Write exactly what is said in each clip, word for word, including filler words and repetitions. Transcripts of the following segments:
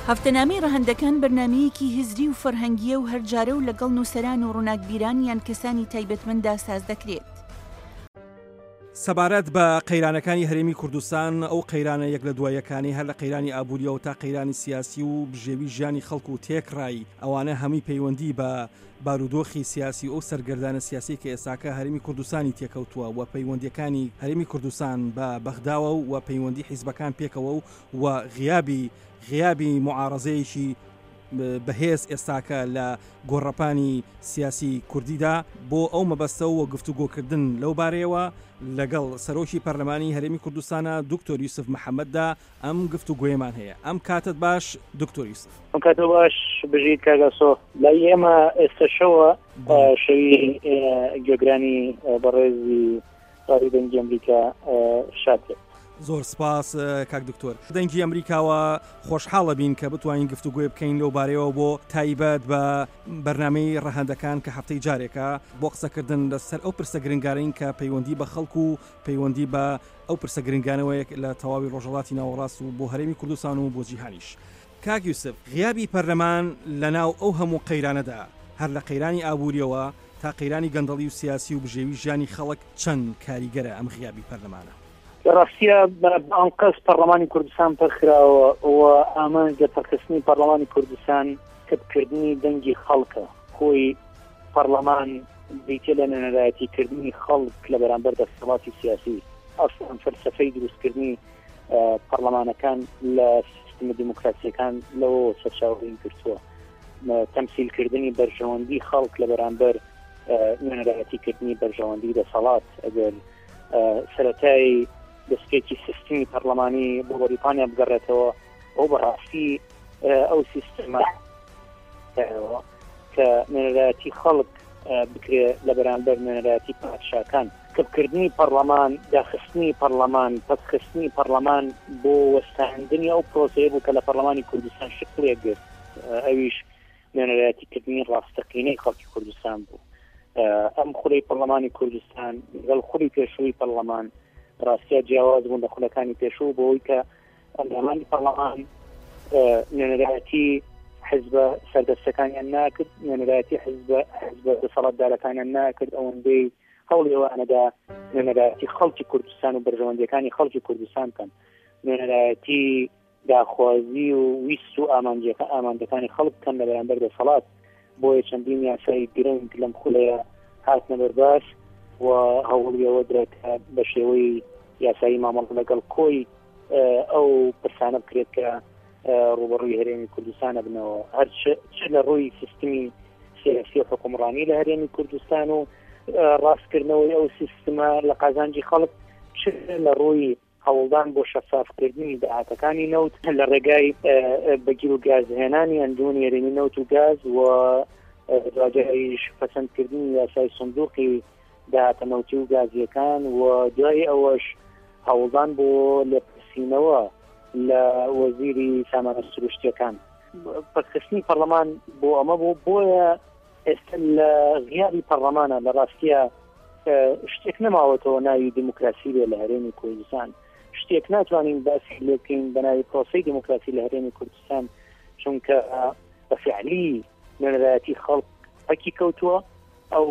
هەفتەنامەی ڕەهەندەکان بەرنامەیەکی هزری و فەرهەنگیە و هەرجارە و لەگەڵ نووسەران و ڕووناکبیران یان کەسانی تایبەتمەندا ساز دەکرێت. سەبارەت بە قەیرانەکانی هەرێمی کوردستان، ئەو قەیرانە یەک لە دوایەکانی هەر لە قەیرانی ئابووریەوە تا قەیرانی سیاسی و بژێوی ژیانی خەڵک و تێکڕایی ئەوانە هەمووی پەیوەندی بە بارودۆخی سیاسی ئەو سەرگەردانە سیاسی کە ئێساکە هەرێمی کوردستانی تێکەوتووە و پەیوەندیەکانی هەرێمی کوردستان بە بەغداوە و پەیوەندی حیزبەکان پێکەوە و غیابی غیابی معارەزەیەکی بەهێز ئێستاکە لە گۆڕەپانی سیاسی کوردیدا بۆ ئەو مەبەستە و گفتوگۆکردن لەو بارەیەوە لەگەڵ سەرۆکی پەرلەمانی هەرێمی کوردستانە دکتۆر یوسف محەممەددا ئەم گفتوگۆیەمان هەیە. ئەم کاتت باش دکتۆر یوسف. ئەم کاتە باش بژیت کاگەسۆ لای ئێمە ئێستا شەوە شەوی گوێگرانی بەڕێزی ڕادیۆ دەنگی ئەمریکا شاتێ. زۆر سپاس کاک دکتۆر. دەنگی ئەمریکاوە خۆشحاڵە بین کە بتوانین گفتوگوی بکەین لەو بارەوە بۆ تایبەت بە بەرنامەی ڕەهەندەکان کە هەفتەی جارێکە بۆ قسەکردن لەسەر ئەو پرسە گرنگارین کە پەیوەندی بە خەڵک و پەیوەندی بە ئەو پرسە گرنگانەوەیەک لە تەواوی ڕۆژهەڵاتی ناوەڕاست و بۆ هەرێمی کوردستان و بۆ جیهانیش. کاک یوسف، غیابی پەرلەمان لەناو ئەو هەموو قەیرانەدا هەر لە قەیرانی ئابووریەوە تا قەیرانی گەندەڵی و سیاسی و بژێوی ژیانی خەڵک چەند کاریگەرە ئەم غیابی پەرلەمانە؟ ڕاستیە بەانقەس پەرلەمانی کوردستان پەرخراوە و ئامانجە پەرخستنی پەرلەمانی کوردستان کەبکردنی دەنگی خەڵکە، خۆی پەرلەمان بیتە لە نەنەرایەتیکردنی خەڵک لە بەرامبەر دەسەڵاتی سیاسی. ئەسڵان فەلسەفەی دروستکردنی پەرلەمانەکان لە سیستەمە دیموکراسیەکان لەوە سەرچاوەڕێی گرتووە، تەمسیلکردنی بەرژەوەندی خەڵک لە بەرامبەر نەنەرایەتیکردنی بەرژەوەندی دەسەڵات. ئەگەر سەرەتای دەستپێکی سیستمی پەرلەمانی بۆ بەریتانیا بگەڕێتەوە، ئەو بەڕاستی ئەو سیستەمە کە نەنەرایەتی خەڵک بکرێت لە بەرامبەر نەنەرایەتی پادشاکان. کەبکردنی پەرلەمان، داخستنی پەرلەمان، پەسخستنی پەرلەمان بۆ وەستاندنی ئەو پرۆسەیە بوو کە لە پەرلەمانی کوردستان شکلێک گرت، ئەویش نەنەرایەتیکردنی ڕاستەقینەی خەڵکی کوردستان بوو. ئەم خوڵەی پەرلەمانی کوردستان لەگەڵ خوڵی پێشووی پەرلەمان ڕاستیە جیاواز بوون لە خولەکانی پێشوو بۆەوەی کە ئەندامانی پەرلەمان نوێنەرایەتی حیزبە سەردەستەکانیان ناکرد، نوێنەرایەتی حیزبە دەسەڵاتدارەکانیان ناکرد، ئەوەندەی هەوڵێوانەدا نوێنەرایەتی خەڵکی کوردستان و بەرژەوەندەکانی خەڵکی کوردستان کەن، نوێنەرایەتی داخوازی و ویست و ئامانجەکە ئاماندەکانی خەڵک بکەن لە بەرامبەر دەسەڵات. بۆیە چەندین یاسای گرنگ لەم خولەیە هاتنە بەرباش و هەوڵیەوە درێتە بە شێوەی یاسایی مامەڵ لەگەڵ کۆی ئەو پرسانە بکرێت کە ڕوبەڕووی هەرێمی کوردستانە بنەوە، هەر چ لە ڕووی سیستمی سیاسی و حکومڕانی لە هەرێمی کوردستان و ڕاستکردنەوەی ئەو سیستمە لە قازانجی خەڵک، چ لە ڕووی هەوڵدان بۆ شەفافکردنی داهاتەکانی نەوت لە ڕێگای بەگیر و گازهێنانی ئەندۆنی هەرێمی نەوت و گاز و دوجاریش پەسەندکردنی یاسای سندوقی داهاتە نەوتی و گازیەکان و دوای ئەوەش هەوڵدان بۆ لێپرسینەوە لە وەزیری سامانە سروشتیەکان. پەسخستنی پەرلەمان بۆ ئەمە بوو. بۆیە ئێستا لە غیابی پەرلەمانە لە ڕاستیە شتێک نەماوەتەوە ناوی دیموکراسی لێ لە هەرێمی کوردستان، شتێک ناتوانین باسی لێ بکەین بە ناوی پرۆسەی دیموکراسی لە هەرێمی کوردستان، چونکە بە فیعلی نوێنەرایەتی خەڵک پەکی کەوتووە. ئەو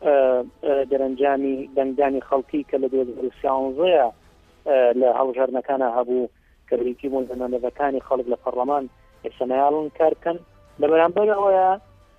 دەرەنجامی دەنگدانی خەڵکی کە لە دوو هەزار و سیانزەیە لە هەڵبژاردنەکانە هەبوو کە بریتی بوون لە نامزەکانی خەڵک لە پەرلەمان ئێستا نەیاڵن کار بکەن، لە بەرامبەر ئەوەیە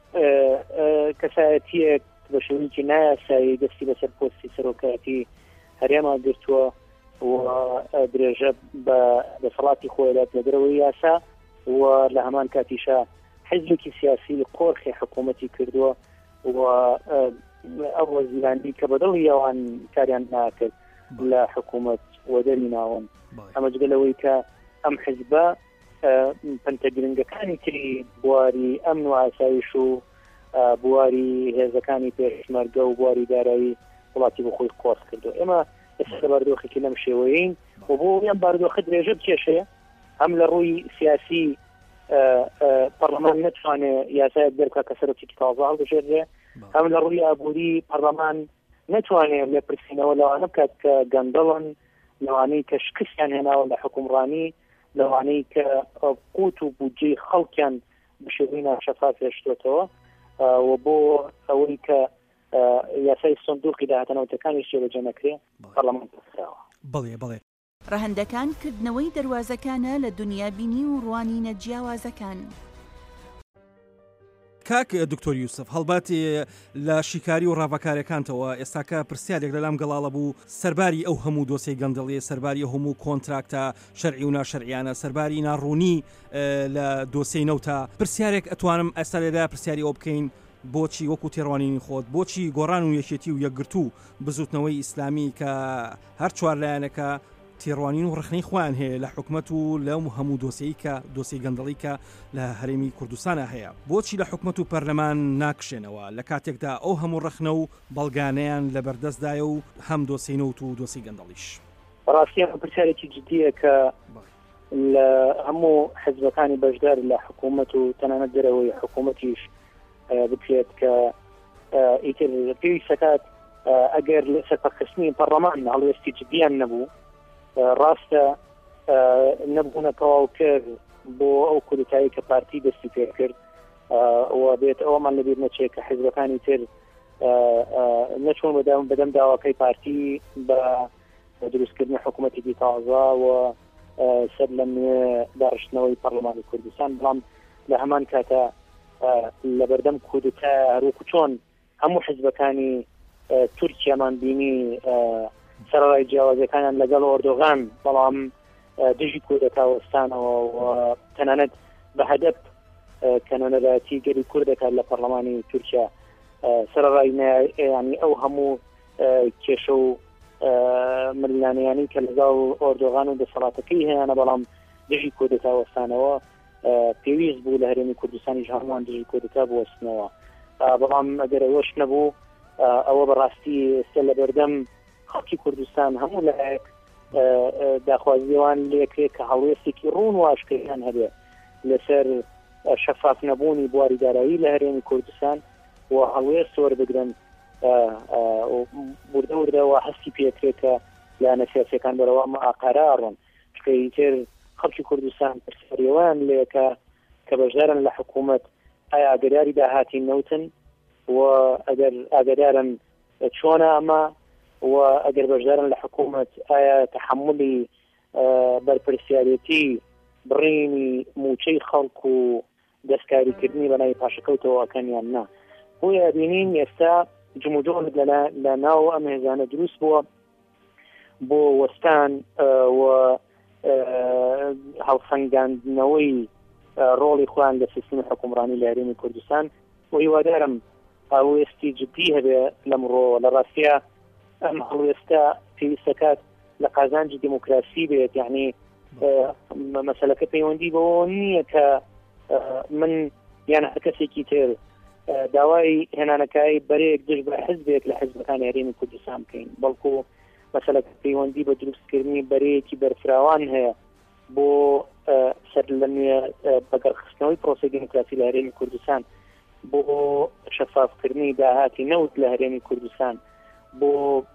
کەسایەتیەک بە شێوەیەکی نایاسایی دەستی بەسەر پۆستی سەرۆکایەتی هەرێما گرتووە و درێژە بە دەسەڵاتی خۆی لە دەرەوەی یاسا و لە هەمان کاتیشە حیزبێکی سیاسی قۆرخی حکوومەتی کردووە و ئەو وەزیرانی کە بەدڵی ئەوان کاریان ناکرد لە حکوومەت وەدەری ناوەن. ئەمە جگەلەوەی کە ئەم حیزبە پەنتە گرنگەکانی تری بواری ئەمن و ئاسایش و بواری هێزەکانی پێشمەرگە و بواری دارایی وڵاتی بۆ خۆی قۆس کردو. ئێمە ئێستا باردۆخێکی لەم شێوەیەین و بۆ ئەم باردۆخە درێژە بکێشەیە، هەم لە ڕووی سیاسی پەرلەمان نەتوانێت یاسایەک دەرکات کە سەرۆکێکی تازە هەڵبژێردرێ، هەم لە ڕووی ئابووری پەرلەمان نەتوانێت لێپرسینەوە لەوانە بکات کە گەندەڵن، لەوانەی کە شکستیان هێناوە لە حکومڕانی لەوانەی کە قوت و بودجەی خەڵکیان بشێوەی ناشەفاف هێشتوێتەوە و بۆ ئەوەی کە یاسای سندوقی داهاتنەوەتەکانی شێوەجێ نەکرێ پەرلەمان پەسراوە. بڵێ بڵێ ڕەهەندەکان کردنەوەی دەواازەکانە لە دنیابینی و ڕوانینە جیاوازەکان. کاک دکتۆر یوسف هەڵباتی لە شیکاری و ڕاوەکاریەکانتەوە ئێستاکە پرسیارێک لەلام گەڵاڵە بوو سەرباری ئەو هەموو دۆسەی گەندەڵی سەرباری هەموو کۆنتراکتە شەرعی و ناشەرعیانە سەرباری ناڕوونی لە دۆسەی نەوتە پرسیارێک ئەتوانم ئێستا لێدا پرسیاری ئەو بکەین بۆچی وەکو تێڕوانینی خۆت بۆچی گۆڕان و یەکێتی و یەکگرتو بزوتنەوەی ئیسلامی کە هەر چوار لایەنەکە تێڕوانین و ڕخنەی خۆیان هەیە لە حکومەت و لەم هەموو دۆسەی کە دۆسەی گەندەڵی کە لە هەرێمی کوردستانە هەیە بۆچی لە حکومەت و پەرلەمان ناکشێنەوە لە کاتێکدا ئەو هەموو ڕخنە و بەڵگانەیان لە بەردەستدایە و هەم دۆسەی نەوت و دۆسەی گەندەڵیش. ڕاستیان پرسیارێکی جدیە کە لە هەموو حزبەکانی بەشدار لە حکومەت و تەنانەت دەرەوەی حکومەتیش بکرێت کە ئیتر پێویست سەکات ئەگەر لە سەرپەرخستنی پەرلەمان هەڵوێستی جدیان نەبوو ڕاستە نەبوونە تەواو کرد بۆ ئەو کودتایی کە پارتی دەستی پێ کرد و بێت ئەومان لەبیر نەچێت کە حیزبەکانی تر نەچوون بەدەم داواکەی پارتی بە دروستکردنی حکوومەتێکی تازە و سەر لە نوێ داڕشتنەوەی پەرلەمانی کوردستان بەڵام لە هەمان کاتە لە بەردەم کودتا هەروەکو چۆن هەموو حیزبەکانی تورکیامان بینی سەرڕای جیاوازەکانیان لەگەڵ ئۆردۆغان بەڵام دژی کودتا وەستانەوە و تەنانەت بە هەدەف کەنەنەداتی گەری کوردەکات لە پەرلەمانی تورکیا سەرڕای ینی ئەو هەموو کێشە و ملانیانی کە لەگەڵ ئۆردۆغان و دەسەڵاتەکەی هەیەە بەڵام دژی کودتا وەستانەوە پێویست بوو لە هەرێمی کوردستانی هەمووان دژی کودتا بوەستنەوە بەڵام ئەگەر ئەوەش نەبوو ئەوە بەڕاستی ئێستا لە بەردەم خەڵکی کوردستان هەموو لایەک داخوازیەوان لێکرێت کە هەڵوێستێکی ڕوون و ئاشکریان هەبێ لەسەر شەفاف نەبوونی بواری دارایی لە هەرێمی کوردستان و هەڵوێست وەربگرن بوردە وردەوە هەستی پێکرێت کە لایەنە سیاسیەکان بەرەوە ئاقارە ئەڕۆن چکە ئیتر خەڵکی کوردستان پرسیاریەوەیان لێکە کە بەشدارن لە حکوومەت ئایا ئاگاداری داهاتی نەوتن و ئەگەر ئاگادارن چۆنە ئەمە و ئەگەر بەشدارن لە حکوومەت ئایا تحملی بەرپرسیارەتی بڕینی موچەی خەڵک و دەستکاریکردنی بەناوی پاشەکەوتەوەکەنیان نا بۆیە بینین ئێستا جمودۆڵ لە ناو ئەم هێزانە دروست بووە بۆ وەستان و هەڵسەنگاندنەوەی ڕۆڵی خۆیان لە سیستمی حکومڕانی لە هەرێمی کوردستان و هیوادارم هەڵوێستی جدی هەبێ لەمڕۆ لە ڕاستیە ئەم هەڵوێستە پێویستەکات لە قازانجی دیموکراسی بێت یعنی مەسەلەکە پەیوەندی بەوە نییە کە من یان هەر کەسێکی تر داوای هێنانەکەی بەرێک دژ بە حزبێک لە حزبەکانی هەرێمی کوردستان بکەین بەڵکو مەسەلەکە پەیوەندی بە دروستکردنی بەرەیەکی بەرفراوان هەیە بۆ سەر لە نوێ بەگەڕخستنەوەی پرۆسەی دیموکراسی لە هەرێمی کوردستان بۆ شەفافکردنی داهاتی نەوت لە هەرێمی کوردستان بۆ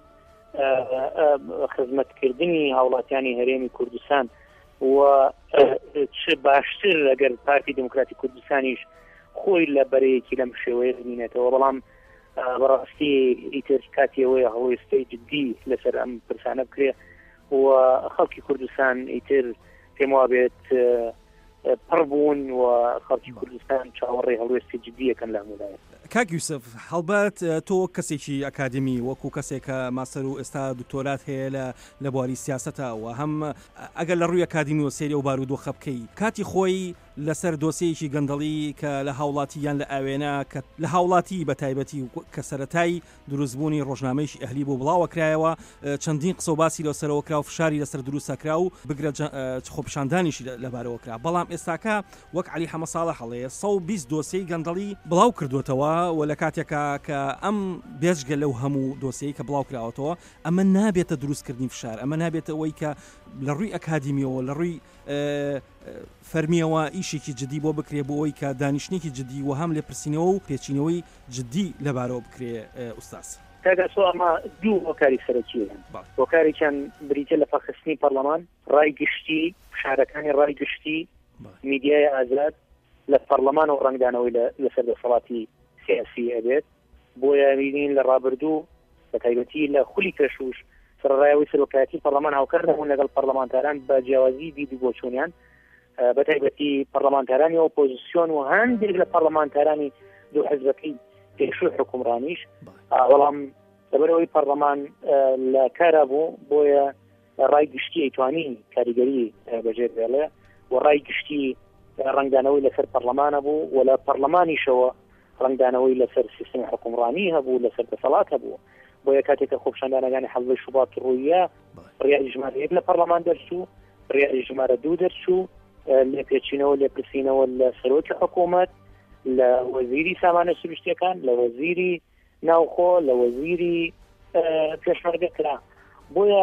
خزمەتکردنی هاوڵاتیانی هەرێمی کوردستان و چ باشتر ئەگەر پارتی دموکراتی کوردستانیش خۆی لە بەرەیەکی لەم شێوەیە ببینێتەوە بەڵام بەڕاستی ئیتر کاتیەوەی هەڵوێستەی جدی لەسەر ئەم پرسانە بکرێ و خەڵکی کوردستان ئیتر پێم وا بێت پڕ بوون و خەڵکی کوردستان چاوەڕێی هەڵوێستی جدیەکەن لە هەموولایەک. کاک یوسف هەڵبەت تۆ کەسێکی ئەکادمی وەکو کەسێکە ماسەر و ئێستا دکتۆرات هەیە لە لە بواری سیاسەتەوە هەم ئەگەر لە ڕووی ئەکادمی و سێری و بارودۆخە بکەی کاتی خۆی لەسەر دۆسەیەکی گەندەڵی کە لە هاوڵاتی یان لە ئاوێنە کە لە هاوڵاتی بە تایبەتی کە سەرەتای دروستبوونی ڕۆژنامەیەکی ئەهلی بۆ بڵاوەکرایەوە چەندین قسە و باسی لەسەرەوە کرا و فشاری لەسەر دروستەکرا و بگرە خۆپیشاندانیشی لەبارەوە کرا بەڵام ئێستاکە وەک عەلی حەمە ساڵح هەڵەیە سەد و بیست دۆسەی گەندەڵی بڵاو کردوتەوە و لە کاتێکە کە ئەم بێژگە لەو هەموو دۆسەی کە بڵاو کراوەتەوە ئەمە نابێتە دروستکردنی فشار ئەمە نابێتە ئەوەی کە لە ڕووی ئەکادمیەوە لە ڕووی فەرمیەوە ئیشێکی جدی بۆ بکرێ بۆ ئەوەی کە دانیشتێکی جدی و هەم لێ پرسینەوە و پێچینەوەی جدی لەبارەوە بکرێ ئوستاس. تاگەسۆ ئەمە دوو هۆکاری سەرەکییان هۆکاریان بریتە لە پاخستنی پەرلەمان ڕای گشتی شارەکانی ڕای گشتی میدیای ئازاد لە پەرلەمان و ڕنگدانەوەی لەسەر دەسەڵاتی سیاسی ئەبێت بۆیە بینین لە ڕابردوو بە تایبەتی لە خولی کەشوش سەرڕایەوەی سەرۆکایەتی پەرلەمان هاوکار دەبوون لەگەڵ پەرلەمانتاران بە جیاوازی دیدی بۆ چوونیان بە تایبەتی پەرلەمانتارانی ئۆپۆزیسیۆن و هەندێک لە پەرلەمانتارانی دوو حزبەکەی پێشوو حکومڕانیش بەڵام لەبەرەوەی پەرلەمان لە کارە بوو بۆیە ڕای گشتی ئەیتوانی کاریگەری بەجێ بێڵێ و ڕای گشتی ڕنگدانەوەی لەسەر پەرلەمانە بوو و لە پەرلەمانیشەوە ڕنگدانەوەی لەسەر سیستمی حکومڕانی هەبوو لەسەر دەسەڵات هەبوو بۆیە کاتێکە خۆپشاندانەکانی حەزبی شوبات ڕوویە ڕیالی ژمارە یەک لە پەرلەمان دەرچوو ڕیالی ژمارە دوو دەرچوو لێ پێچینەوە لێ پرسینەوە لە سەرۆکی حکوومەت لە وەزیری سامانە سروشتیەکان لە وەزیری ناوخۆ لە وەزیری پێشمەرگەکرا بۆیە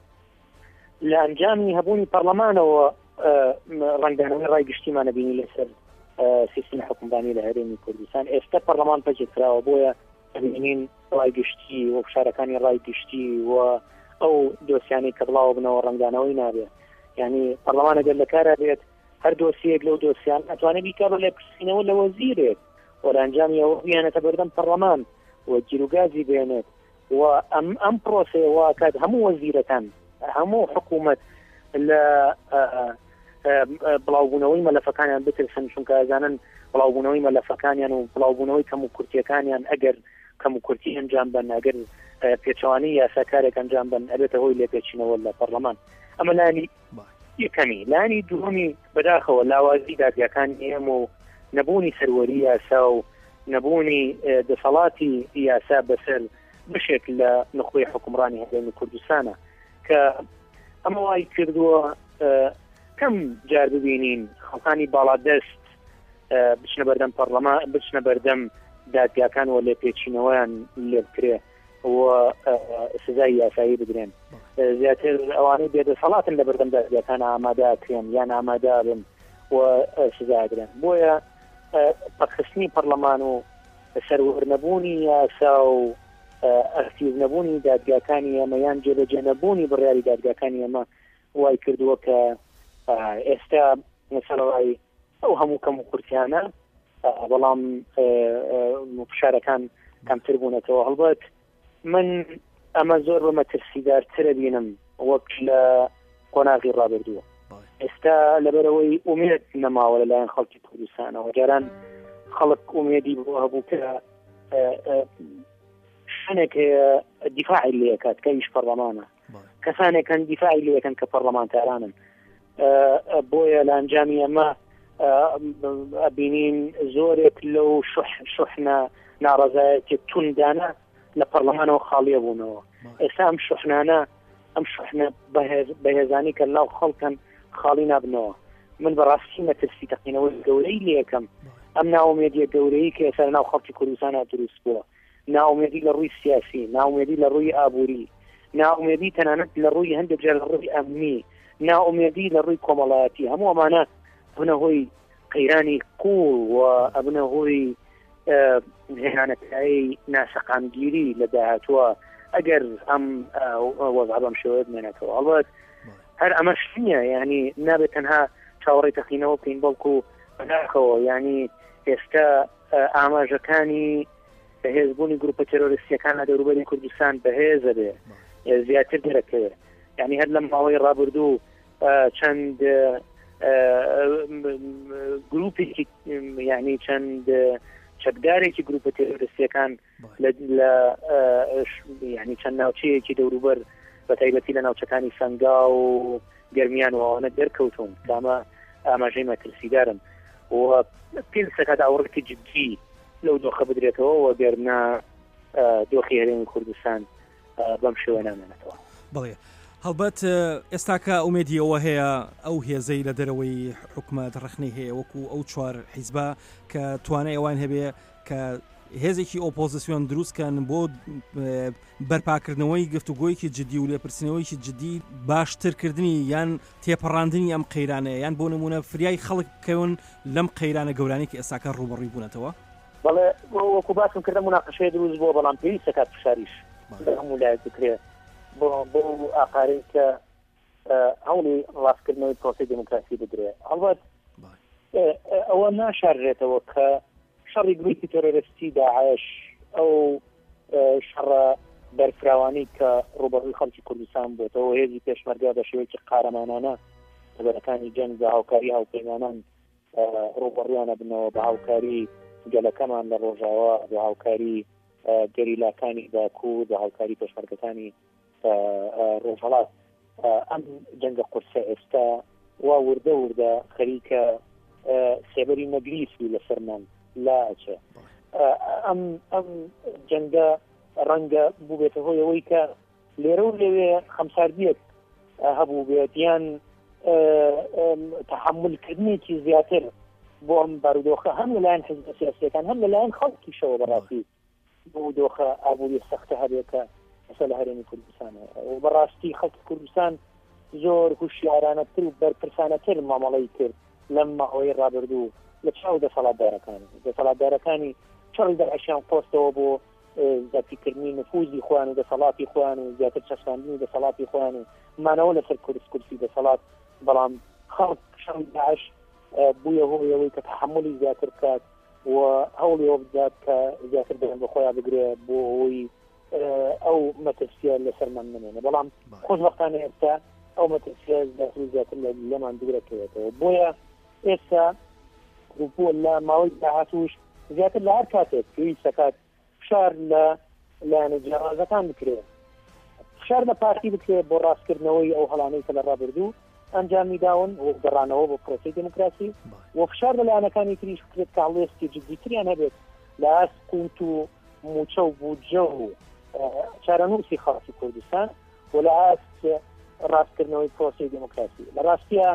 لە ئەنجامی هەبوونی پەرلەمانەوە ڕنگدانەوەی ڕای گشتیمانە بینی لەسەر سیستمی حکومڕانی لە هەرێمی کوردستان ئێستا پەرلەمان پەجێکراوە بۆیە بینین ڕای گشتی و شارەکانی ڕای گشتی و ئەو دۆسیانی کە بڵاو بنەوە ڕنگدانەوەی نابێت یعنی پەرلەمان ئەگەر لە کارە بێت هەر دۆسیەک لەو دۆسیان ئەتوانێت بیکە بە لێ پرسینەوە لە وەزیرێک و لە ئەنجامی ئەوە بیانێتە بەردەم پەرلەمان و گیرروگازی بێنێت و ئەم ئەم پرۆسەیەوە کات هەموو وەزیرەکان هەموو حکوومەت لە بڵاوبوونەوەی مەلەفەکانیان بترسن چونکە ئەزانن بڵاوبوونەوەی مەلەفەکانیان و بڵاوبوونەوەی کەم و کورتیەکانیان ئەگەر کەم و کورتی ئەنجام بن ئەگەر پێچەوانی یاساکارێک ئەنجام بن ئەبێتە هۆی لێ پێچینەوە لە پەرلەمان ئەمە لانی یەکەمی لانی دووەمی بەداخەوە لاوازی دادگاکانی ئێمە و نەبوونی سەروەری یاسا و نەبوونی دەسەڵاتی یاسا بەسەر بشێک لە نخۆی حکومڕانی هەرێمی کوردستانە کە ئەمە وای کردووە کەم جار ببینین خەڵکانی باڵادەست بچنە بەردەم پەرلەمان بچنە بەردەم دادگاکان و لێ پێچینەوەیان لێ بکرێ و سزای یاسایی بدرێن زیاتر ئەوانەی بێدەسەڵاتن لە بەردەم دادگاکان ئامادەکرێن یان ئامادە بن و سزا بدرێن بۆیە پەخستنی پەرلەمان و سەروەرنەبوونی یاسا و ئەکتیڤ نەبوونی دادگاکانی ئێمە یان جێبەجێ نەبوونی بڕیاری دادگاکانی ئێمە وای کردووە کە ئێستا مەسەڵەوەی ئەو هەموو کەم و کورتیانە بەڵام فشارەکان کەمتر بوونەتەوە هەڵبەت من ئەمە زۆر بە مەترسیدارترە بینم وەک لە قۆناغی ڕابردووە ئێستا لەبەرەوەی ئومێد نەماوە لەلایەن خەڵکی کوردستانەوە جاران خەڵک ئومێدی بۆ هەبوو کە شانێک دیفاعی لێکات کە ئیش پەرلەمانە کەسانێکن دیفاعی لێکن کە پەرلەمانتارانن بۆیە لە ئەنجامی ئەمە ئەبینین زۆرێک لەو شوحنە ناڕەزایەتی توندانە لە پەرلەمانەوە خاڵیە بوونەوە ئێستا ئەم شوحنانە ئەم شوحنە بەهێزانی کە لاو خەڵکن خاڵی نابنەوە من بەڕاستی مەترسی تەقینەوەی گەورەی لێکم ئەم ناومێدیە گەورەی کە ئێستا ناو خەڵکی کوردستانە دروست بووە ناومێدی لە ڕووی سیاسی ناومێدی لە ڕووی ئابووری ناومێدی تەنانەت لە ڕووی هەندێک جار لە ڕووی ئەمنی ناومێدی لە ڕووی کۆمەڵایەتی هەموو ئەمانە بنە هۆی قەیرانی قوڵ و ئەبنە هۆی هێنانەتایی ناسەقامگیری لە داهاتووە ئەگەر ئەم وەزع بەم شێوەیە بمێنێتەوە هەڵبەت هەر ئەمەش نییە یعنی نابێت تەنها چاوەڕێی تەقینەوە بکەین بەڵکو بەداخەوە یعنی ئێستا ئاماژەکانی بەهێزبوونی گروپە تێرۆریستیەکان لە دەوروبەری کوردستان بەهێزە بێ زیاتر دەرەکەوێت یعنی هەر لەم ماوەی ڕابردوو چەند گروپێکی یعنی چەند چەکدارێکی گروپە تێرۆریستیەکان لە یعنی چەند ناوچەیەکی دەوروبەر بە تایبەتی لە ناوچەکانی سەنگا و گەرمیان و ئەوانە دەرکەوتون کامە ئاماژەی مەترسیدارم و پێم سەکات ئاوڕێکی جدی لەو دۆخە بدرێتەوە و گەرنا دۆخی هەرێمی کوردستان بەم شێوە نامێنێتەوە. بەڵێ هەڵبەت ئێستاکە ئومێدیەوە هەیە ئەو هێزەی لە دەرەوەی حکومەت ڕخنەی هەیە وەکو ئەو چوار حیزبە کە توانای ئەوان هەبێ کە هێزێکی ئۆپۆزیسیۆن دروستکەن بۆ بەرپاکردنەوەی گفتوگۆیەکی جدی و لێپرسینەوەیکی جدی باشترکردنی یان تێپەڕاندنی ئەم قەیرانەیە یان بۆ نمونە فریای خەڵک بکەون لەم قەیرانە گەورانی کە ئێستاکە ڕوبەڕووی بوونەتەوە. بەڵێ وەکو باسم کردە مناقەشەیە دروست بۆ بەڵام پێویستە کات فشاریش هەموو لای بکرێت بۆ بۆ ئاقارەی کە هەوڵی ڕاستکردنەوەی پرۆسی دموکراسی بدرێت. هەڵبەت ئەوە ناشارێتەوە کە شەڕی گروپی تۆرۆریستی داعش ئەو شەڕە بەرفراوانی کە ڕوبەڕووی خەڵکی کوردستان بووێتەوە هێزی پێشمەرگا بە شێوەیەکی قارەمانانە لەبەرەکانی جەنگ بە هاوکاری هاوپەیمانان ڕوبەڕویانە بنەوە بە هاوکاری گەلەکەمان لە ڕۆژاوە بە هاوکاری گەریلاکانی باکوور بە هاوکاری پێشمەرگەکانی ڕۆژهەڵات ئەم جەنگە قورسە ئێستا وا وردە وردە خەریکە سێبەری مەگریسی لەسەرمان لا ئەچێ. ئەم ئەم جەنگە ڕەنگە بوو بێتە هۆی ئەوەی کە لێرە و لەوێ خەمساردیەک هەبوو بێت یان تحملکردنێکی زیاتر بۆ ئەم بارودۆخە هەم لەلایەن حزب سیاسیەکان هەم لەلایەن خەڵکیشەوە بەڕاستی بۆ دۆخە ئابووری سەختە هەبێتە ئەسە لە هەرێمی کوردستانە و بەڕاستی خەڵکی کوردستان زۆر هوشیارانەتر و بەرپرسانەتر مامەڵەی کرد لەم ماوەی ڕابردوو لە چاو دەسەڵاتدارەکانی دەسەڵاتدارەکانی چڕی داعشیان قۆستەوە بۆ زیاترکردنی نفوذی خۆیان و دەسەڵاتی خۆیان و زیاتر چەسپاندنی دەسەڵاتی خۆیان و مانەوە لەسەر کورس کورسی دەسەڵات بەڵام خەڵک شەڕی داعش بوویە هۆی ئەوەی کە تحملی زیاتر کات و هەوڵی ئەوە بدات کە زیاتر دەرەن بە خۆیان بگرێ بۆ ئەوەی ئەو مەترسیە لەسەرمان منێنێ بەڵام خۆشبەختانە ئێستا ئەو مەترسیە زیاتر و زیاتر لەمان دوورەکەوێتەوە بۆیە ئێستا بووە لە ماوەی داهاتوش زیاتر لە هەر کاتێک پێویست دەکات فشار لە لایەنە جیاوازەکان بکرێت فشار لە پارتی بکرێت بۆ ڕاستکردنەوەی ئەو هەڵانەی کە لە ڕابردوو ئەنجامی داون و گەڕانەوە بۆ پرۆسی دموکراسی و فشار لە لایەنەکانی تریش بکرێت کە هەڵوێستی جددیتریان هەبێت لە ئاست قوت و موچە و بودجە و چارەنووسی خاڵکی کوردستان و لە ئاست ڕاستکردنەوەی پرۆسی دموکراسی لە ڕاستیە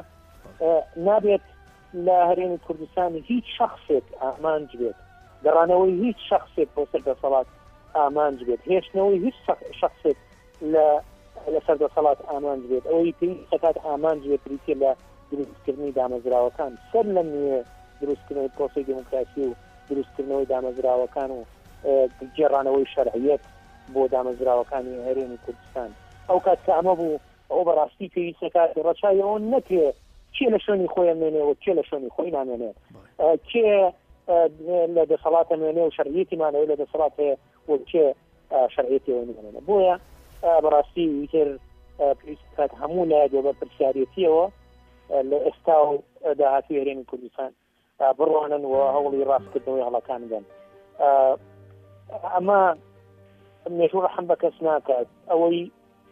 نابێت لە هەرێمی کوردستان هیچ شخصێک ئامانج بێت گەڕانەوەی هیچ شخصێک بۆ سەردەسەڵات ئامانج بێت هێشتنەوەی هیچ شخصێک لە لە سەردەسەڵات ئامانج بێت ئەوەی پێویستە کات ئامانج بێت بریتە لە دروستکردنی دامەزراوەکان سەر لە نوێ دروستکردنەوەی پرۆسی دموکراسی و دروستکردنەوەی دامەزراوەکان و گێڕانەوەی شەرعیەت بۆ دامەزراوەکانی هەرێمی کوردستان ئەو کات کە ئەمە بوو ئەو بەڕاستی پێویستە کات ڕەچاویەوە نەکرێت کێ لە شوێنی خۆی مێنێەوە کێ لە شوێنی خۆی نامێنێت کێ لە دەسەڵاتە مێنێ و شەرعیەتی مانەوەی لە دەسەڵات هەیە و کێ شەرعیەتیەوە نامێنێت بۆیە بەڕاستی ویتر پێویست کات هەموو لایەک بە پرسیارەتیەوە لە ئێستا و داهاتوی هەرێمی کوردستان بڕوانن و هەوڵی ڕاستکردنەوەی هەڵەکان بدەن ئەمە مێژوو ڕەحم بە کەس ناکات ئەوەی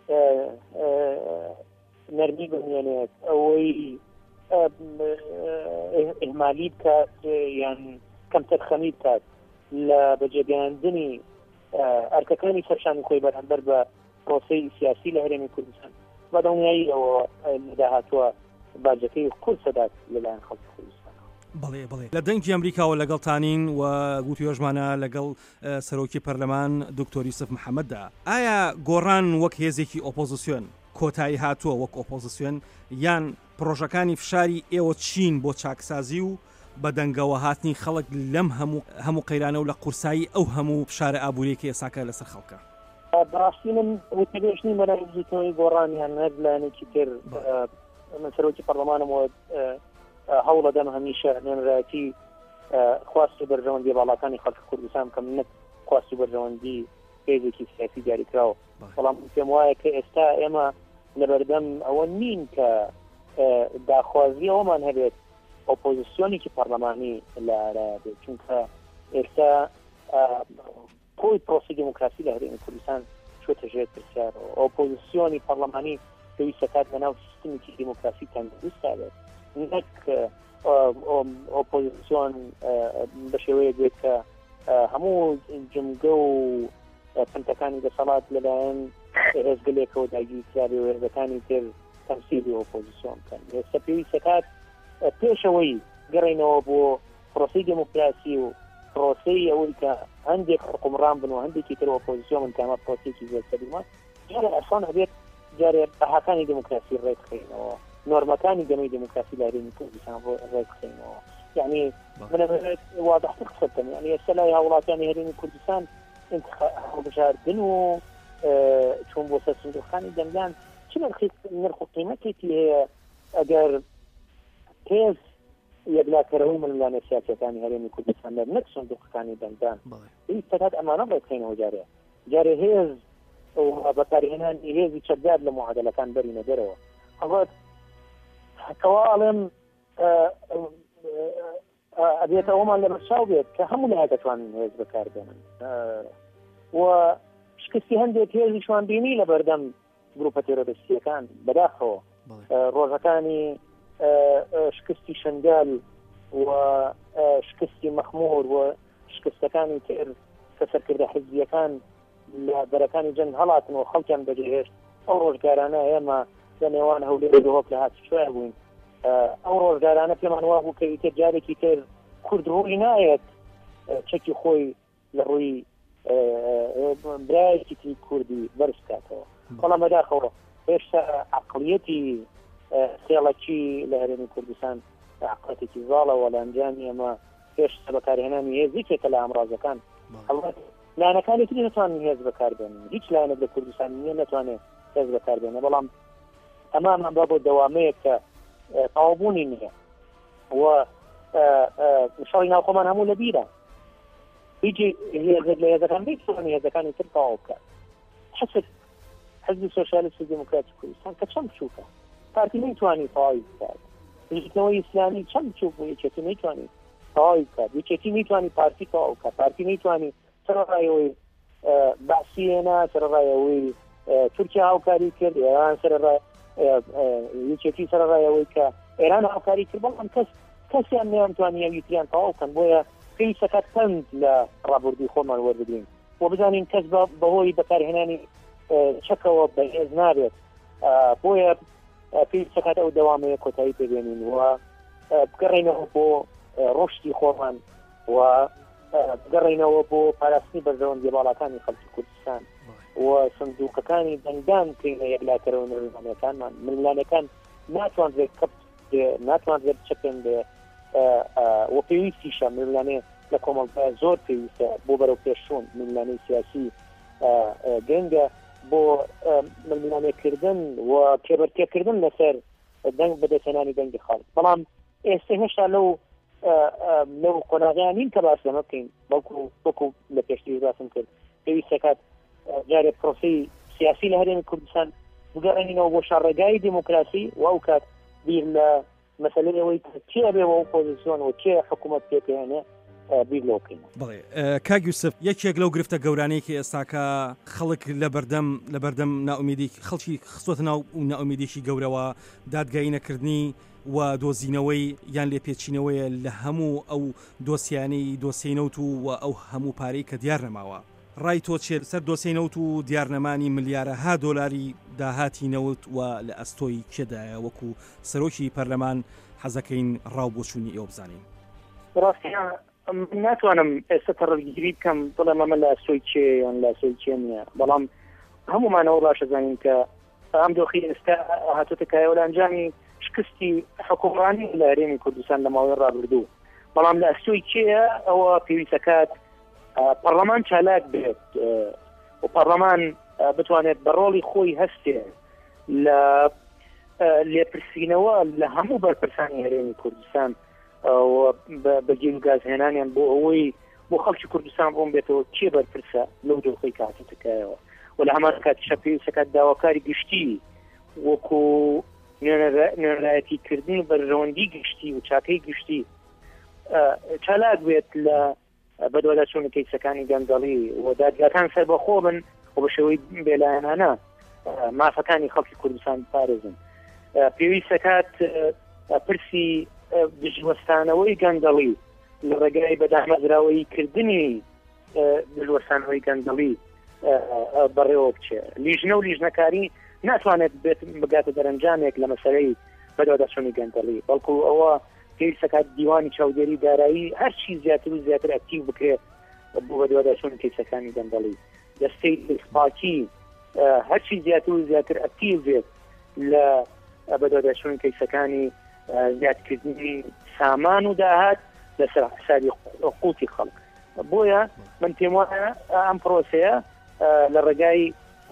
نەرمی بمێنێت ئەوەی ئیهمالی بکات یان کەم تەرخەمی بکات لە بەجێگەیاندنی ئەرکەکانی سەرشانی خۆی بەرهەمبەر بە پرۆسەی سیاسی لە هەرێمی کوردستان بەدڵنیایی ئەوە داهاتووە باجەکەی قورس دەدات لەلایەن خەڵکی کوردستان. بڵێ بڵێ لە دەنگی ئەمریکاوە لەگەڵتانین و گوتیۆژمانە لەگەڵ سەرۆکی پەرلەمان دکتۆر یوسف محەممەددا ئایا گۆڕان وەک هێزێکی ئۆپۆزیسیۆن کۆتایی هاتووە وەک ئۆپۆزیسیۆن یان پرۆژەکانی فشاری ئێوە چین بۆ چاکسازی و بە دەنگەوە هاتنی خەڵک لەم هەموو هەموو قەیرانە و لە قورسایی ئەو هەموو فشارە ئابوووریەکە ئێساکە لەسەر خەڵکە بەڕاستی من وتەبێژنی مەرەزیتەوەی گۆڕانیان هەر لایەنێکی تر من سەرۆکی پەرلەمانمەوە هەوڵە دەم هەمیشە نوێنەرایەتی خواستی بەرژەوەندی باڵاکانی خەڵکی کوردستان کەم نەک خواستی بەرژەوەندی هێزێکی سیاسی دیاریکراوە بەڵام پێم وایە کە ئێستا ئێمە لەبەردەم ئەوە نین کە داخوازی ئەومان هەبێت ئۆپۆزیسیۆنێکی پەرلەمانی لە ئارایە بێت چونکە ئێستا کۆی پرۆسی دموکراسی لە هەرێمی کوردستان چۆتە ژێر پرسیارەوە ئۆپۆزیسیۆنی پەرلەمانی پێویستە کات بەناو سیستەمێکی دموکراسی تەندروستە بێت نەک ئۆپۆزیسیۆن بە شێوەیە بێت کە هەموو جمگە و پنتەکانی دەسەڵات لەلایەن هێزگەلێکەوە داگیرکراوی و هێزەکانی تر تەمسیلی ئۆپۆزیسیۆن بکەن ئێستا پێویستە کات پێشەوەی گەڕێنەوە بۆ پرۆسی دموکراسی و پرۆسەی ئەوەی کە هەندێک حکومڕان بن و هەندێکی تر ئۆپۆزیسیۆن من کامە پرۆسێکی زیاترمە جارێ ئەسان هەبێت جارێ بەهاکانی دموکراسی ڕێکخینەوە نۆرمەکانی گەمەی دموکراسی لە هەرێمی کوردستان ڕێکخینەوە یعنی بنەبێت وادەحتر قسە بکەم یعنی ئێستا لای هاوڵاتیانی هەرێمی کوردستان هەڵبژاردن و چۆن بۆ سەر سندوقخانی دەنگدان چ نرخ و قیمەتێکی هەیە ئەگەر پێز یەکلاکەرەوەی ململانە سیاسەکانی هەرێمی کوردستان لە نەک سندوقخانی دەنگدان پێویستە ئەمانە بڵێنەوە جارێ جارێ هێز بەکارهێنانی هێزی چەکدار لە معادلەکان بەرینە دەرەوە ئەوەت کەواڵێم ئەبێتە ئەومان لە بەرچاو بێت کە هەموو لای دەتوانن هێز بەکاربێنن و شکستی هەندێک هێزیشوان بینی لە بەردەم گروپە تێرۆریستیەکان بەداخەوە ڕۆژەکانی شکستی شنگال و شکستی مەخمور و شکستەکانی تر کە سەرکردە حزبیەکان لە بەرەکانی جەنگ هەڵاتن و خەڵکیان بەجێهێشت ئەو ڕۆژگارانە ئێمە لە نێوان هەولێر دۆک لە هات شوێ بووین ئەو ڕۆژگارانە پێمان وا بوو کە ئیتر جارێکی تر کورد ڕووی نایەت چەکی خۆی لە ڕووی برایەکی تری کوردی بەرز کاتەوە بەڵام بەداخەوە هێشتا عەقڵیەتی سێڵەکی لە هەرێمی کوردستان عەقڵەتێکی زاڵەوە لە ئەنجامی ئەمە هێشتا بەکارهێنانی هێزێکێکە لە ئامڕازەکان لایەنەکانی تری نەتوانن هێز بەکاربێنن هیچ لایەنێک لە کوردستان نییە نەتوانێت هێز بەکاربێنە بەڵام ئەمامان با بۆ دەوامەیە کە تەواوبوونی نییە و شەڕی ناوخۆمان هەموو لە بیرە هیچی هێزێک لە هێزەکان بێتوانێت هێزەکانی تر تەواو بکات حسب حزبی سۆشیالیستی دموکراتی کوردستان کە چەند بچووکە پارتی نەیتوانی تەواوی بکات ژنەوەی ئیسلامی چەند بچووک بوو یەکێتی نەیتوانی تەواوی بکات یەکێتی نەیتوانی پارتی تەواو بکات پارتی نەیتوانی سەرڕایەوەی بەعسی هێنا سەرڕایەوەی تورکیا هاوکاری کرد ئێران سەرڕای یەکێتی سەرڕایەوەی کە ئێران هاوکاری کرد بەڵام کەس کەسیان نەیانتوانی یەکیان تەواو بکەن بۆیە پێویستەکە پند لە ڕابردووی خۆمان وەربگرین بۆ بزانین کەس بەهۆی بەکارهێنانی چەکەوە بەهێز نابێت بۆیە پێویستەکات ئەو دەوامەیە کۆتایی پێبێنین و بگەڕێنەوە بۆ ڕۆشتی خۆمان و بگەڕێنەوە بۆ پاراستنی بەرزەوەندی باڵەکانی خەڵکی کوردستان و سندوقەکانی دەنگدان بکەینە یەکلاکەرەوە ململانەکانمان ململانەکان ناتوانرێت کەپ ناتوانرێت بچەکەن بێ و پێویستیشە ململانێ لە کۆمەڵگای زۆر پێویستە بۆ بەرەو پێشچوون ململانەی سیاسی گەنگە بۆ ململانێکردن و پێبەرکێکردن لەسەر دەنگ بەدەستهێنانی دەنگی خەڵک بەڵام ئێستا هێشتا لەو لەو قۆناغیان نین کە باس لەمە بکەین بەڵکو وەکو لە پێشتری باسم کرد پێویستەکات جارێ پرۆسی سیاسی لە هەرێمی کوردستان بگەڕێنینەوە بۆ شارڕێگای دیموکراسی و ئەو کات بیر لە مەسەلەیەوەی چێ بێەوە و پۆزیسیۆن و چێ حکوومەت پێکەێنێ بیر لەوکەین. بڵێ کاک یوسف یەکێک لەو گرفتە گەورانەیەکی ئێستاکە خەڵک لە بەردەم لە بەردەم ناومیدی خەڵکی خستۆتە ناو و ناومیدێکی گەورەوە دادگاینەکردنی و دۆزینەوەی یان لێپێچینەوەیە لە هەموو ئەو دۆسیانەی دۆسیەنەوت و ئەو هەموو پارەی کە دیار نەماوە ڕای تۆ چێت سەر دۆسیەنەوت و دیارنەمانی ملیارەها دۆلاری داهاتی نەوت و لە ئەستۆی کێدایە وەکو سەرۆکی پەرلەمان حەزەکەین ڕاو بۆچوونی ئێوە بزانین. ڕاستیان ناتوانم ئێستا تەڕگیری بکەم بڵێم ئەمە لە ئەستۆی چێ یان لە ئەستۆی چێ نییە بەڵام هەمومانەوە باشە زانین کە ئەم دۆخی ئێستا هاتووەتە کایەوە لە ئەنجامی شکستی حکومڕانی لە هەرێمی کوردستان لە ماوەی ڕابردوو بەڵام لە ئەستۆی چێە ئەوە پێویستەکات پەرلەمان چالاک بێت و پەرلەمان بتوانێت بە ڕۆڵی خۆی هەستێ لە لێپرسینەوە لە هەموو بەرپرسانی هەرێمی کوردستان بەجێ و گازهێنانیان بۆ ئەوەی بۆ خەڵکی کوردستان بۆم بێتەوە چێ بەرپرسە لەو دۆخەی کاتتەکایەوە و لە هەمان کاتیشە پێویستەکات داواکاری گشتی وەکو نوێنەرایەتیکردن بەرژەوەندی گشتی و چاکەی گشتی چالاک بێت لە بەدواداچوونی کەیسەکانی گەندەڵی و دادگاکان سەر بەخۆ بن و بە شێوەی بێلایەنانە مافەکانی خەڵکی کوردستان پارێزن پێویستەکات پرسی دژوەستانەوەی گەندەڵی لە ڕێگای بەدامەزراوەی کردنی دژوەستانەوەی گەندەڵی بەڕێوە بچێ لیژنە و لیژنەکاری ناتوانێت بێت بگاتە دەرەنجامێک لە مەسەلەی بەدواداچوونی گەندەڵی بەڵکو ئەوە پێویستەکات دیوانی چاودێری دارایی هەرچی زیاتر و زیاتر ئەکتیو بکرێت بۆ بەدواداچوونی کەیسەکانی گەندەڵی دەستەی ئیسپاکی هەرچی زیاتر و زیاتر ئەکتیو بێت لە بەدواداچوونی کەیسەکانی زیادکردنی سامان و داهات لەسەر حسابی قوتی خەڵک بۆیە من پێم وایە ئەم پرۆسەیە لە ڕێگای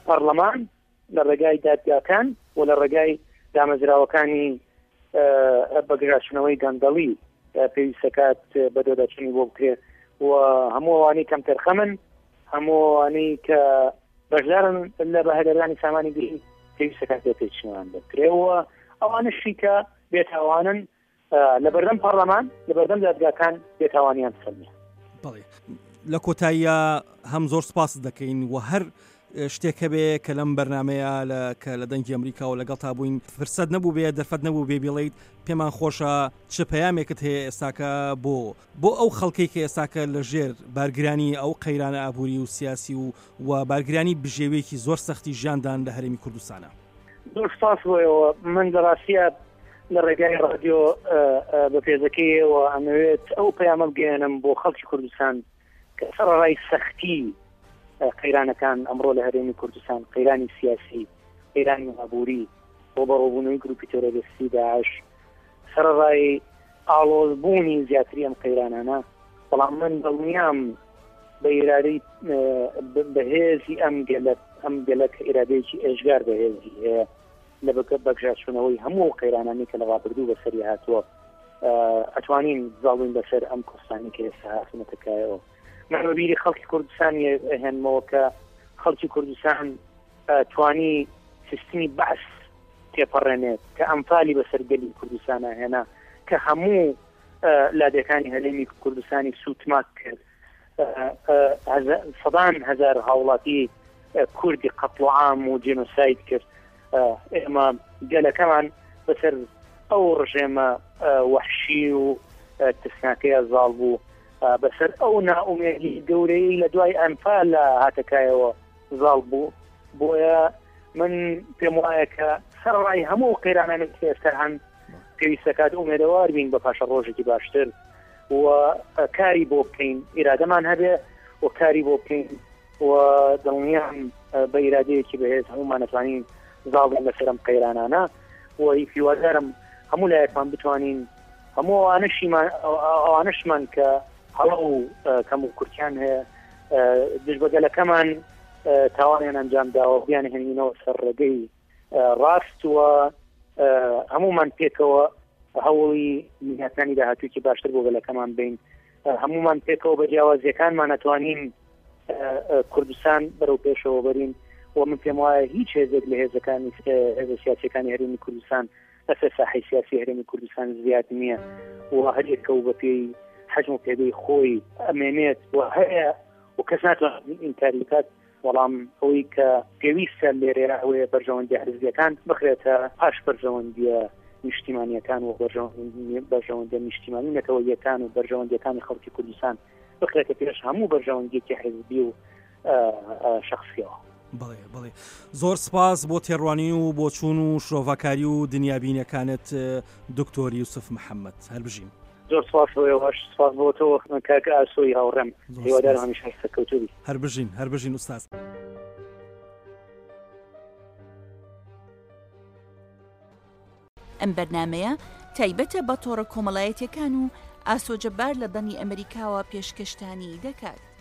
پەرلەمان لە ڕێگای دادگاکان و لە ڕێگای دامەزراوەکانی بەگراشنەوەی گەندەڵی پێویستەکات بەدۆدەچنی بۆ بکرێت و هەموو ئەوانەی کەم تەرخەمن هەموو ئەوانەی کە بەشدارن لە بەهێدەرانی سامانی گرین پێویستەکات بێ پێچنیان بکرێەوە ئەوانشی کە بێتاوانن لە بەردەم پەرلەمان لە بەردەم دادگاکان بێتاوانیان سەرمیە. بەڵێ لە کۆتاییە هەم زۆر سپاس دەکەین و هەر شتێکە بێ کە لەم بەرنمەیە کە لە دەنگی ئەمریکا و لەگەڵ تا بووین فرسەت نەبوو بێ دەرفەت نەبوو بێ بڵیت پێمان خۆشە چ پەیامێکت هەیە ئێستاکە بۆ بۆ ئەو خەڵکەی کە ئێستاکە لە ژێر بارگرانی ئەو قەیرانە ئابووری و سیاسی و و بارگرانی بژێوەیەکی زۆر سەختی ژیاندان لە هەرێمی کوردستانە. زۆر سپاس بۆیەوە من لە ڕاستیە لە ڕێگای ڕادیۆ بە پێزەکەیەوە ئەمەوێت ئەو پەیامە بگەێنم بۆ خەڵکی کوردستان کە سەرڕای سەختی قەیرانەکان ئەمڕۆ لە هەرێمی کوردستان قەیرانی سیاسی قەیرانی ئابووری بۆ بەڕۆبوونەوەی گروپی تۆرەدەستی داعش سەرڕای ئاڵۆزبوونی زیاتری ئەم قەیرانانە بەڵام من دڵنیام بە ئیرادەی بەهێزی ئەم گەلە ئەم گەلە کە ئیرادەیەکی ئێژگار بەهێزی هەیە لە بەگژاشونەوەی هەموو قەیرانانی کە لە ڕابردوو بەسەری هاتووە ئەتوانین زاڵین بەسەر ئەم کوردستانی کە ئێستا هاتوونەتەکایەوە. مەبیری خەڵکی کوردستانی هێنمەوە کە خەڵکی کوردستان توانی سیستمی بەعس تێپەڕێنێت کە ئەمفالی بەسەرگەلی کوردستانە هێنا کە هەموو لادەکانی هەرێمی کوردستانی سوتماک کرد سەدان هەزار هاوڵاتی کوردی قەتڵ عام و جێنۆساید کرد. ئێمە گەلەکەمان بەسەر ئەو ڕژێمە وەحشی و ترسناکەیە زاڵ بوو بەسەر ئەو نائومێدی گەورەی لە دوای ئەنفال لە هاتەکایەوە زاڵ بوو. بۆیە من پێم وایە کە سەرڕای هەموو قەیرانانێک ئێستا هەن پێویستەکات ئومێدەوار بین بە پاشە ڕۆژێکی باشتر و کاری بۆ بکەین ئیرادەمان هەبێ و کاری بۆ بکەین و دڵنیام بە ئیرادەیەکی بەهێز هەمومان نەتوانین زاڵین لەسەر ئەم قەیرانانە و هیوادارم هەموو لایەکمان بتوانین هەموو ئەوانشمان کە هەڵە و کەم و کورتیان هەیە دژبەگەلەکەمان تاوانیان ئەنجام داوە بیان هێنینەوە سەر ڕێگەی ڕاست و هەمومان پێکەوە هەوڵی میهاتانی داهاتووکی باشتر بۆ گەلەکەمان بین هەمومان پێکەوە بە جیاوازیەکانمان نەتوانین کوردستان بەرەو پێشەوە بەرین و من پێم وایە هیچ هێزێک لە هێزەکانی هێزە سیاسیەکانی هەرێمی کوردستان لەسەر ساحەی سیاسی هەرێمی کوردستان زیاد نییە و هەرێکە و بە پێی حەجم و پێدەی خۆی ئەمێنێت و هەیە و کەس ناتوانێت ئینکاری بکات بەڵام ئەوەی کە پێویستە لێرێ ئەوەیە بەرژەوەندی حزبیەکان بخرێتە پاش بەرژەوەندیە نیشتیمانیەکان و بەرژەوەندە نیشتیمانیەکەوە یەکان و بەرژەوەندیەکانی خەڵکی کوردستان بخرێتە پێش هەموو بەرژەوەندیەکی حزبی و شخصیەوە. بڵێ بڵێ زۆر سپاس بۆ تێڕوانی و بۆ چوون و شرۆڤەکاری و دنیابینەکانت دکتۆر یوسف محەممەد هەربژین. زۆر سپاس بۆەوەش سپاس بۆ تۆ کاکە ئاسۆی هاوڕێم هیوادارم هەمیشە سەرکەوتوبی. هەربژین هەربژین ئوستاز. ئەم بەرنامەیە تایبەتە بە تۆڕە کۆمەڵایەتیەکان و ئاسۆ جەبار لە دەنی ئەمریکاوە پێشکەشتانی دەکات.